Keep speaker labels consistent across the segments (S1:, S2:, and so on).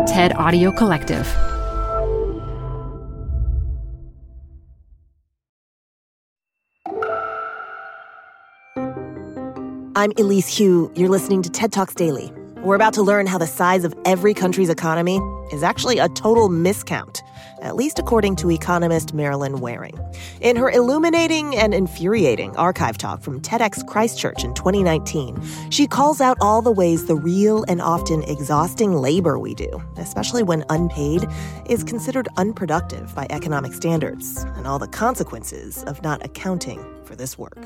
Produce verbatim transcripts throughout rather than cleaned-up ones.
S1: TED Audio Collective.
S2: I'm Elise Hu. You're listening to TED Talks Daily. We're about to learn how the size of every country's economy is actually a total miscount, at least according to economist Marilyn Waring. In her illuminating and infuriating archive talk from TEDx Christchurch in twenty nineteen, she calls out all the ways the real and often exhausting labor we do, especially when unpaid, is considered unproductive by economic standards, and all the consequences of not accounting for this work.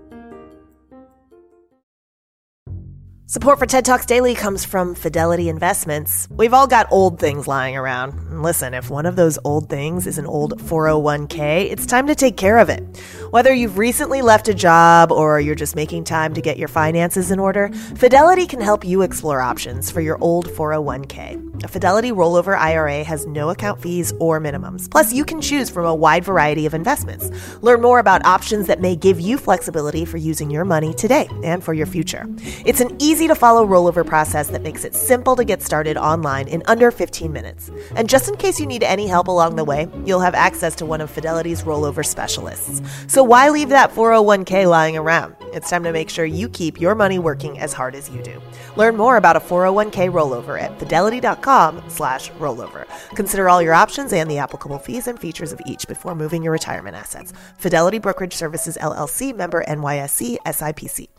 S2: Support for TED Talks Daily comes from Fidelity Investments. We've all got old things lying around. And listen, if one of those old things is an old four oh one k, it's time to take care of it. Whether you've recently left a job or you're just making time to get your finances in order, Fidelity can help you explore options for your old four oh one k. A Fidelity rollover I R A has no account fees or minimums. Plus, you can choose from a wide variety of investments. Learn more about options that may give you flexibility for using your money today and for your future. It's an easy to follow rollover process that makes it simple to get started online in under fifteen minutes. And just in case you need any help along the way, you'll have access to one of Fidelity's rollover specialists. So why leave that four oh one k lying around? It's time to make sure you keep your money working as hard as you do. Learn more about a four oh one k rollover at fidelity.com slash rollover. Consider all your options and the applicable fees and features of each before moving your retirement assets. Fidelity Brokerage Services, L L C, member N Y S E, S I P C.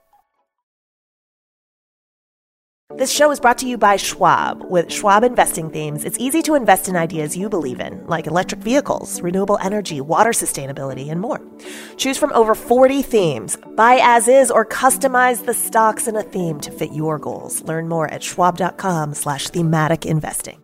S2: This show is brought to you by Schwab. With Schwab investing themes, it's easy to invest in ideas you believe in, like electric vehicles, renewable energy, water sustainability, and more. Choose from over forty themes. Buy as is or customize the stocks in a theme to fit your goals. Learn more at schwab.com slash thematic investing.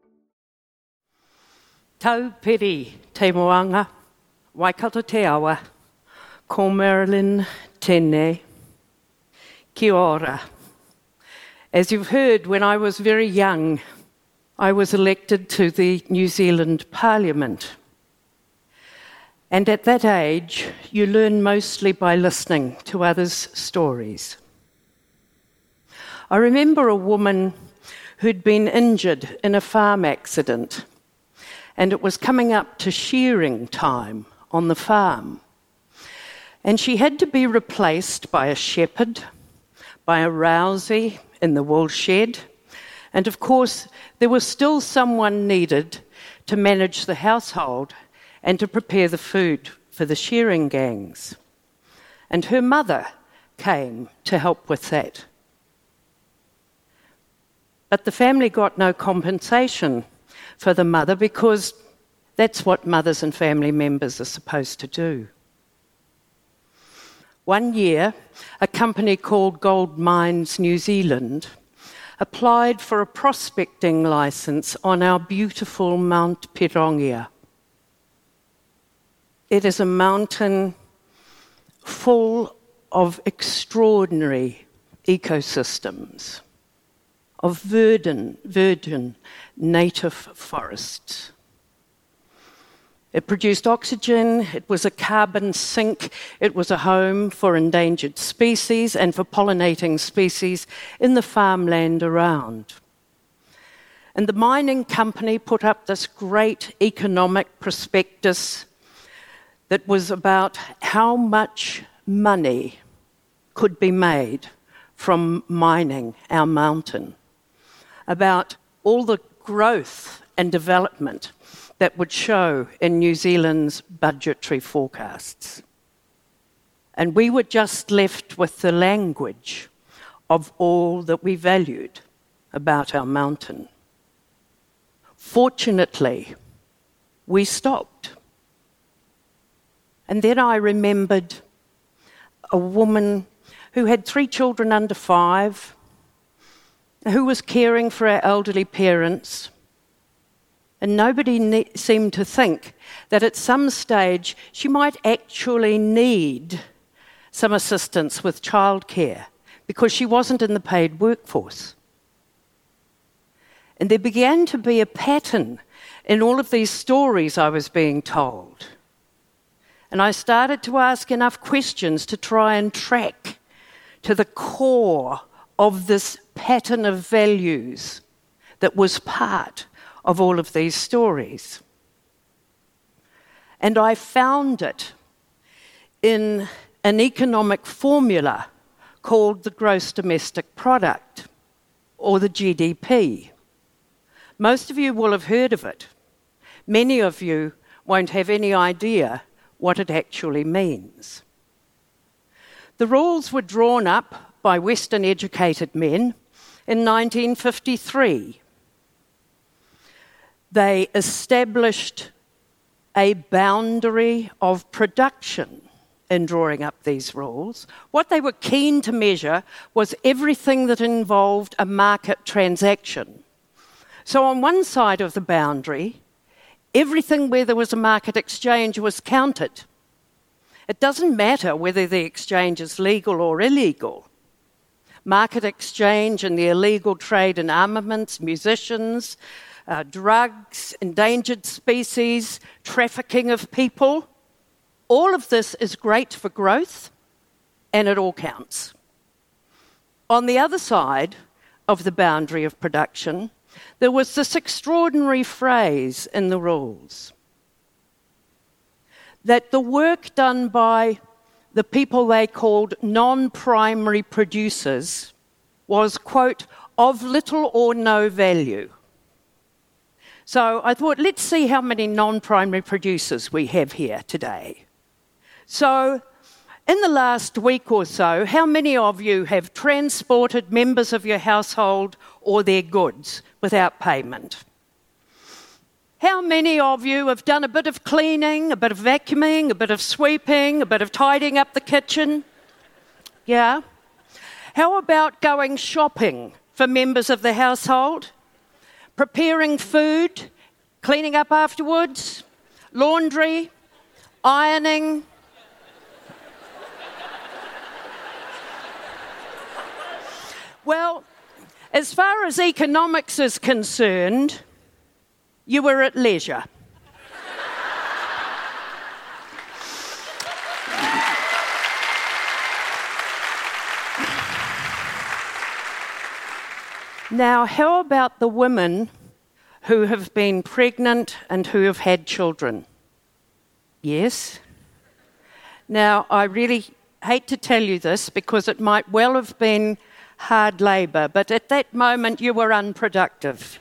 S3: Tau piri te moanga, Waikato te awa, ko Marilyn tēnei, kia ora. As you've heard, when I was very young, I was elected to the New Zealand Parliament. And at that age, you learn mostly by listening to others' stories. I remember a woman who'd been injured in a farm accident, and it was coming up to shearing time on the farm. And she had to be replaced by a shepherd, by a rousey in the wool shed, and of course there was still someone needed to manage the household and to prepare the food for the shearing gangs. And her mother came to help with that. But the family got no compensation for the mother because that's what mothers and family members are supposed to do. One year, a company called Gold Mines New Zealand applied for a prospecting licence on our beautiful Mount Pirongia. It is a mountain full of extraordinary ecosystems, of verdant, verdant native forests. It produced oxygen, it was a carbon sink, it was a home for endangered species and for pollinating species in the farmland around. And the mining company put up this great economic prospectus that was about how much money could be made from mining our mountain, about all the growth and development that would show in New Zealand's budgetary forecasts. And we were just left with the language of all that we valued about our mountain. Fortunately, we stopped. And then I remembered a woman who had three children under five, who was caring for our elderly parents. And nobody ne- seemed to think that at some stage she might actually need some assistance with childcare because she wasn't in the paid workforce. And there began to be a pattern in all of these stories I was being told. And I started to ask enough questions to try and track to the core of this pattern of values that was part of all of these stories. And I found it in an economic formula called the gross domestic product, or the G D P. Most of you will have heard of it. Many of you won't have any idea what it actually means. The rules were drawn up by Western educated men in nineteen fifty-three. They established a boundary of production in drawing up these rules. What they were keen to measure was everything that involved a market transaction. So on one side of the boundary, everything where there was a market exchange was counted. It doesn't matter whether the exchange is legal or illegal. Market exchange and the illegal trade in armaments, musicians, uh, drugs, endangered species, trafficking of people, all of this is great for growth, and it all counts. On the other side of the boundary of production, there was this extraordinary phrase in the rules that the work done by the people they called non-primary producers was, quote, of little or no value. So I thought, let's see how many non-primary producers we have here today. So in the last week or so, how many of you have transported members of your household or their goods without payment? How many of you have done a bit of cleaning, a bit of vacuuming, a bit of sweeping, a bit of tidying up the kitchen? Yeah. How about going shopping for members of the household? Preparing food, cleaning up afterwards, laundry, ironing? Well, as far as economics is concerned, you were at leisure. Now, how about the women who have been pregnant and who have had children? Yes? Now, I really hate to tell you this because it might well have been hard labour, but at that moment you were unproductive.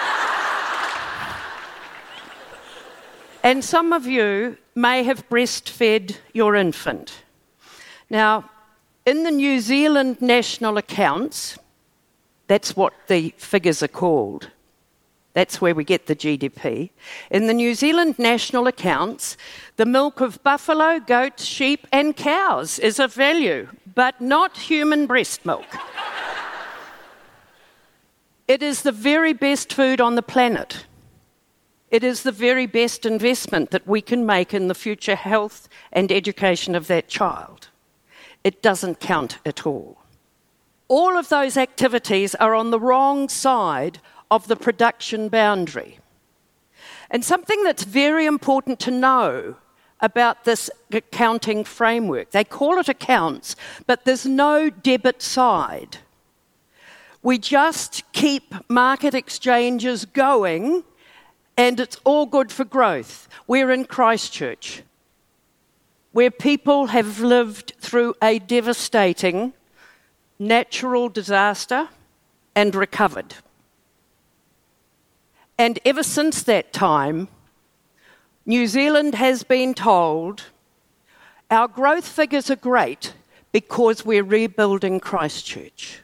S3: And some of you may have breastfed your infant. Now, in the New Zealand national accounts, that's what the figures are called. That's where we get the G D P. In the New Zealand national accounts, the milk of buffalo, goats, sheep and cows is of value, but not human breast milk. It is the very best food on the planet. It is the very best investment that we can make in the future health and education of that child. It doesn't count at all. All of those activities are on the wrong side of the production boundary. And something that's very important to know about this accounting framework, they call it accounts, but there's no debit side. We just keep market exchanges going and it's all good for growth. We're in Christchurch, where people have lived through a devastating natural disaster and recovered. And ever since that time, New Zealand has been told our growth figures are great because we're rebuilding Christchurch.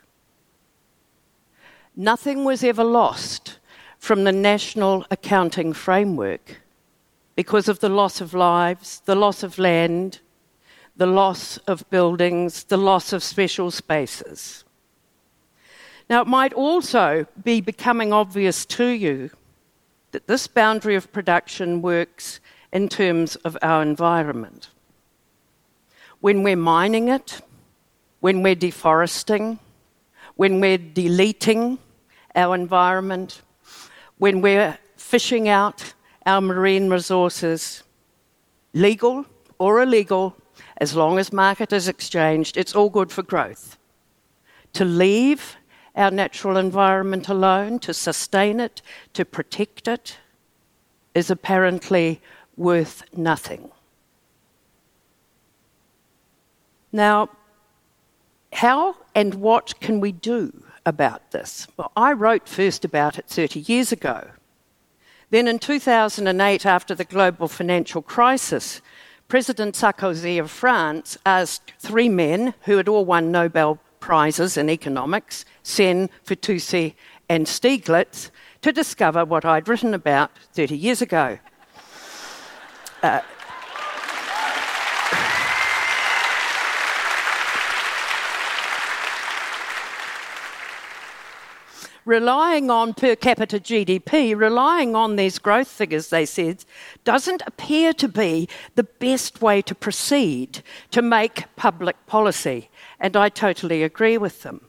S3: Nothing was ever lost from the national accounting framework because of the loss of lives, the loss of land, the loss of buildings, the loss of special spaces. Now, it might also be becoming obvious to you that this boundary of production works in terms of our environment. When we're mining it, when we're deforesting, when we're deleting our environment, when we're fishing out our marine resources, legal or illegal, as long as market is exchanged, it's all good for growth. To leave our natural environment alone, to sustain it, to protect it, is apparently worth nothing. Now, how and what can we do about this? Well, I wrote first about it thirty years ago. Then in two thousand eight, after the global financial crisis, President Sarkozy of France asked three men who had all won Nobel Prizes in economics, Sen, Fitoussi and Stiglitz, to discover what I'd written about thirty years ago. Uh, Relying on per capita G D P, relying on these growth figures, they said, doesn't appear to be the best way to proceed to make public policy. And I totally agree with them.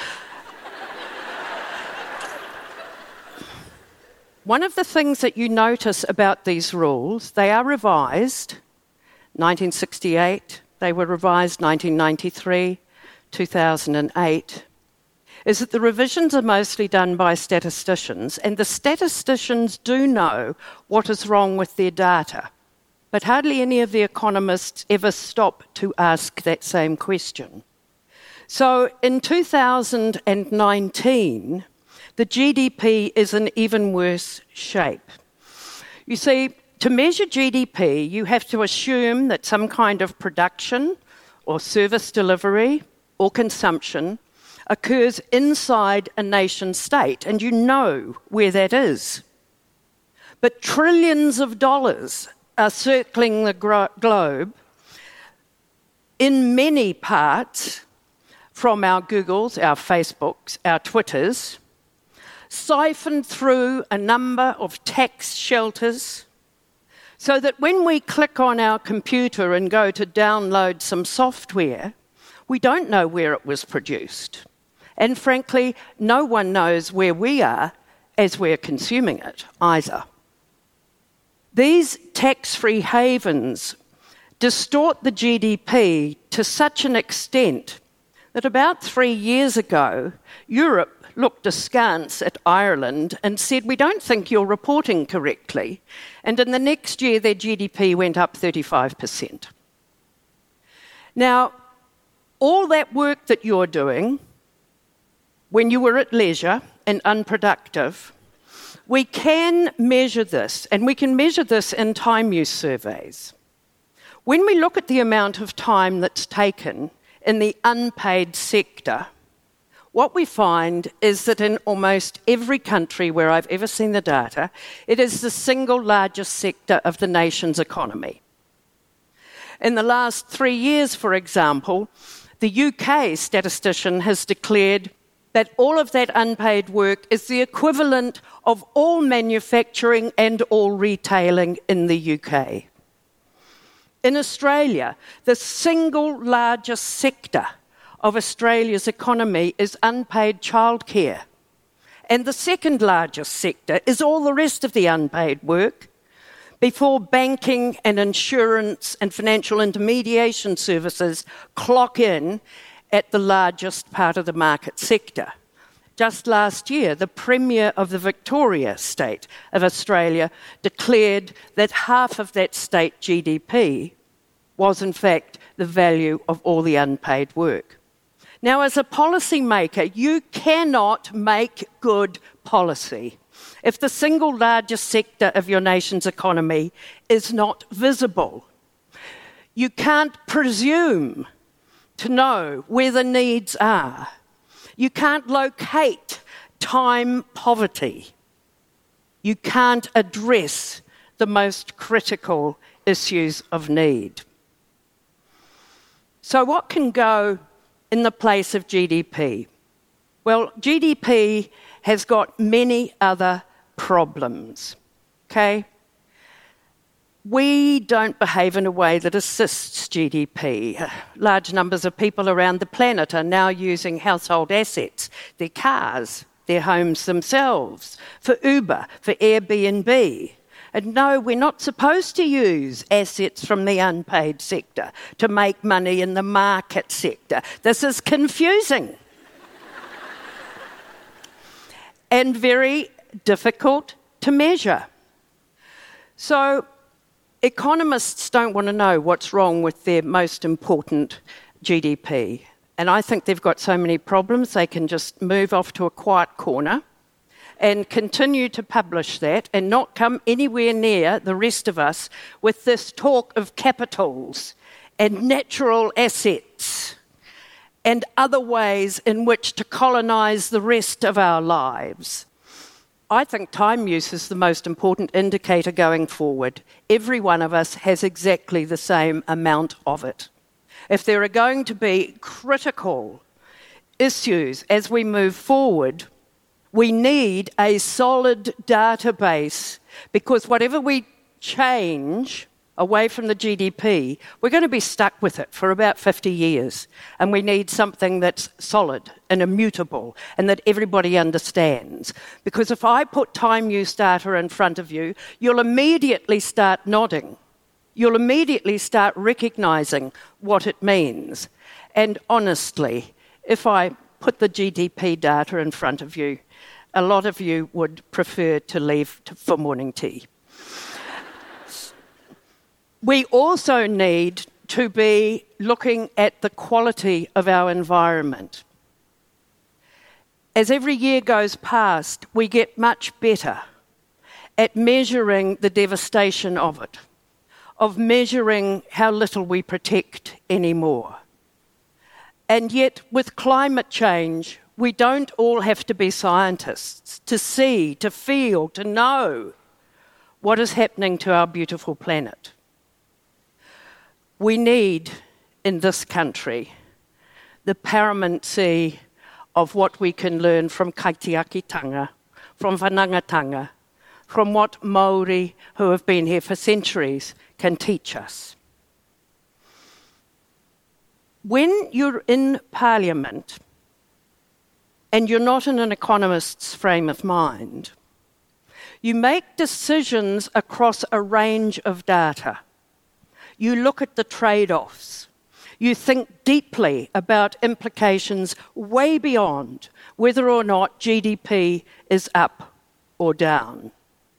S3: One of the things that you notice about these rules, they are revised. nineteen sixty-eight, they were revised nineteen ninety-three, two thousand eight. Is that the revisions are mostly done by statisticians, and the statisticians do know what is wrong with their data. But hardly any of the economists ever stop to ask that same question. So in two thousand nineteen, the G D P is in even worse shape. You see, to measure G D P, you have to assume that some kind of production or service delivery or consumption occurs inside a nation state, and you know where that is. But trillions of dollars are circling the gro- globe in many parts from our Googles, our Facebooks, our Twitters, siphoned through a number of tax shelters, so that when we click on our computer and go to download some software, we don't know where it was produced. And frankly, no one knows where we are as we're consuming it either. These tax-free havens distort the G D P to such an extent that about three years ago, Europe looked askance at Ireland and said, we don't think you're reporting correctly. And in the next year, their G D P went up thirty-five percent. Now, all that work that you're doing, when you were at leisure and unproductive, we can measure this, and we can measure this in time use surveys. When we look at the amount of time that's taken in the unpaid sector, what we find is that in almost every country where I've ever seen the data, it is the single largest sector of the nation's economy. In the last three years, for example, the U K statistician has declared that all of that unpaid work is the equivalent of all manufacturing and all retailing in the U K. In Australia, the single largest sector of Australia's economy is unpaid childcare. And the second largest sector is all the rest of the unpaid work, before banking and insurance and financial intermediation services clock in at the largest part of the market sector. Just last year, the Premier of the Victoria state of Australia declared that half of that state G D P was in fact the value of all the unpaid work. Now, as a policymaker, you cannot make good policy if the single largest sector of your nation's economy is not visible. You can't presume to know where the needs are. You can't locate time poverty. You can't address the most critical issues of need. So what can go in the place of G D P? Well, G D P has got many other problems, okay? We don't behave in a way that assists G D P. Large numbers of people around the planet are now using household assets, their cars, their homes themselves, for Uber, for Airbnb. And no, we're not supposed to use assets from the unpaid sector to make money in the market sector. This is confusing. and very difficult to measure. So economists don't want to know what's wrong with their most important G D P. And I think they've got so many problems, they can just move off to a quiet corner and continue to publish that and not come anywhere near the rest of us with this talk of capitals and natural assets and other ways in which to colonise the rest of our lives. I think time use is the most important indicator going forward. Every one of us has exactly the same amount of it. If there are going to be critical issues as we move forward, we need a solid database, because whatever we change away from the G D P, we're going to be stuck with it for about fifty years. And we need something that's solid and immutable and that everybody understands. Because if I put time use data in front of you, you'll immediately start nodding. You'll immediately start recognising what it means. And honestly, if I put the G D P data in front of you, a lot of you would prefer to leave to, for morning tea. We also need to be looking at the quality of our environment. As every year goes past, we get much better at measuring the devastation of it, of measuring how little we protect anymore. And yet, with climate change, we don't all have to be scientists to see, to feel, to know what is happening to our beautiful planet. We need, in this country, the paramountcy of what we can learn from Kaitiakitanga, from Whanangatanga, from what Māori who have been here for centuries can teach us. When you're in Parliament and you're not in an economist's frame of mind, you make decisions across a range of data. You look at the trade-offs. You think deeply about implications way beyond whether or not G D P is up or down.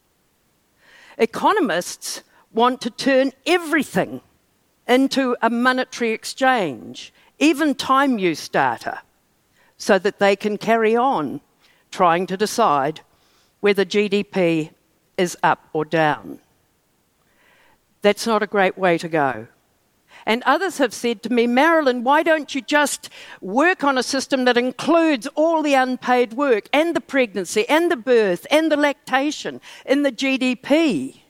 S3: Economists want to turn everything into a monetary exchange, even time use data, so that they can carry on trying to decide whether G D P is up or down. That's not a great way to go. And others have said to me, Marilyn, why don't you just work on a system that includes all the unpaid work and the pregnancy and the birth and the lactation in the G D P?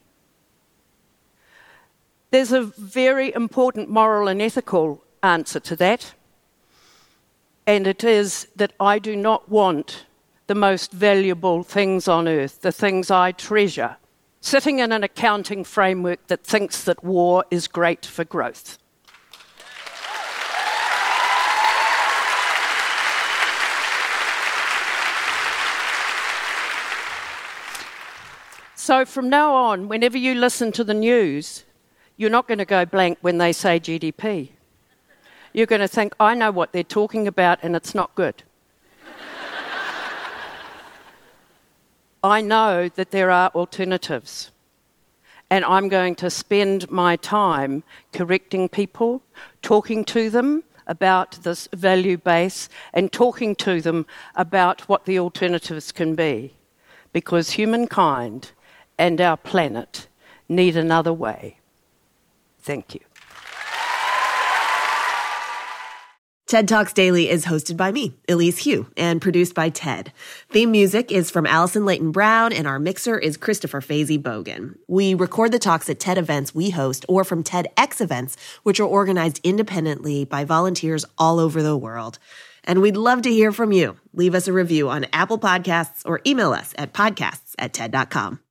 S3: There's a very important moral and ethical answer to that. And it is that I do not want the most valuable things on earth, the things I treasure, sitting in an accounting framework that thinks that war is great for growth. So from now on, whenever you listen to the news, you're not going to go blank when they say G D P. You're going to think, I know what they're talking about and it's not good. I know that there are alternatives, and I'm going to spend my time correcting people, talking to them about this value base and talking to them about what the alternatives can be, because humankind and our planet need another way. Thank you.
S2: TED Talks Daily is hosted by me, Elise Hu, and produced by TED. Theme music is from Allison Leighton Brown, and our mixer is Christopher Fazy Bogan. We record the talks at TED events we host or from TEDx events, which are organized independently by volunteers all over the world. And we'd love to hear from you. Leave us a review on Apple Podcasts or email us at podcasts at TED dot com.